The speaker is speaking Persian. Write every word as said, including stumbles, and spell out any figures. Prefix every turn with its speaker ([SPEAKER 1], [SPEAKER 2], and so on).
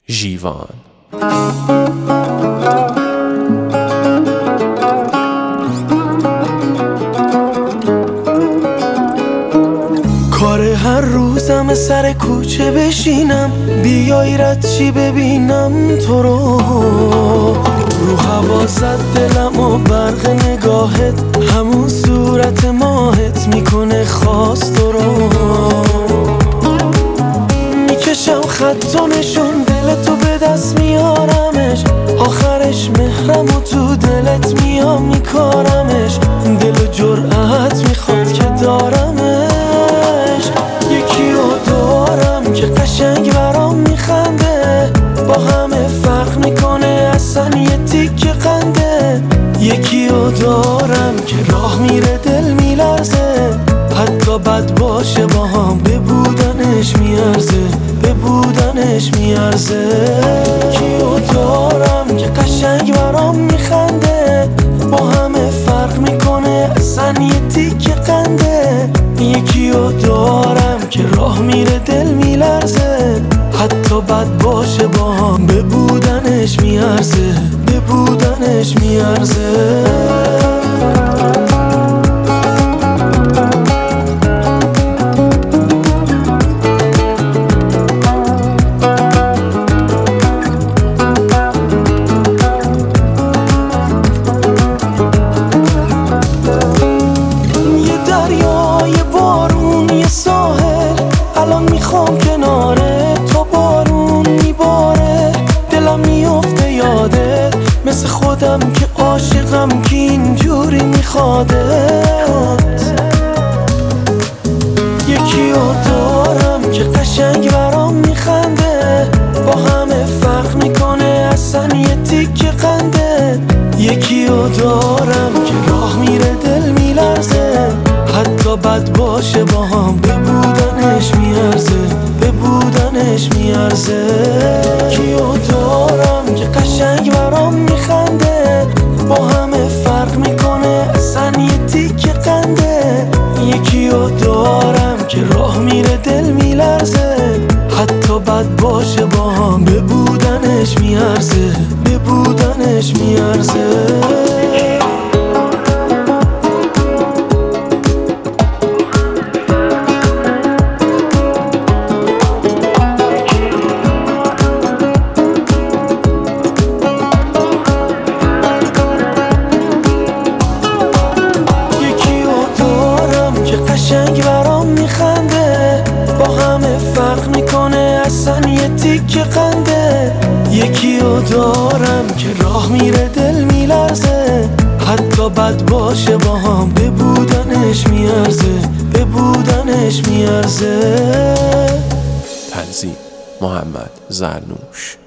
[SPEAKER 1] ژیوان.
[SPEAKER 2] کار هر روزم سر کوچه بشینم، بیای رد چی ببینم تو رو. رو حواست دلم و برق نگاهت، همون صورت ماهت میکنه خاص تو رو. میکشم خط و نشون دلتو به دست میارمش، آخرش مهرم و تو دلت میام میکارمش. دل و جرأت میخواد که دارمش، یکی رو دارم که قشنگ برام میخنده، با همه فرق میکنه اصلا یه تیکه قنده. یکی رو دارم که راه میره دل میلرزه، حتی بد باشه با هم به بودنش میارزه، به بودنش میارزه. یکی رو دارم که قشنگ برام میخنده، با همه فرق میکنه اصلا یه تیکه قنده. یکی رو دارم که راه میره دل میلرزه، حتی بد باشه با هم به بودنش میارزه، به بودنش میارزه. الان میخوام کناره تو، بارون میباره دلم میفته یادت، مثل خودم که عاشقم که اینجوری میخوادت. یکی رو دارم که قشنگ برام میخنده، با همه فرق میکنه اصلا یه تیکه قنده. یکی رو دارم که راه میره دل میلرزه، حتی بد باشه با هم به بودنش میارزه، به بودنش میارزه. یکی رو دارم که قشنگ برام میخنده، با همه فرق میکنه اصلا یه تیکه قنده. یکی رو دارم که راه میره دل میلرزه، حتی بد باشه با هم به بودنش میارزه، به بودنش میارزه. قشنگ برام میخنده، با همه فرق میکنه اصلا یه تیکه قنده. یکی رو دارم که راه میره دل میلرزه، حتی بد باشه با هم به بودنش میارزه، به بودنش میارزه.
[SPEAKER 1] تنظیم محمد زرنوش.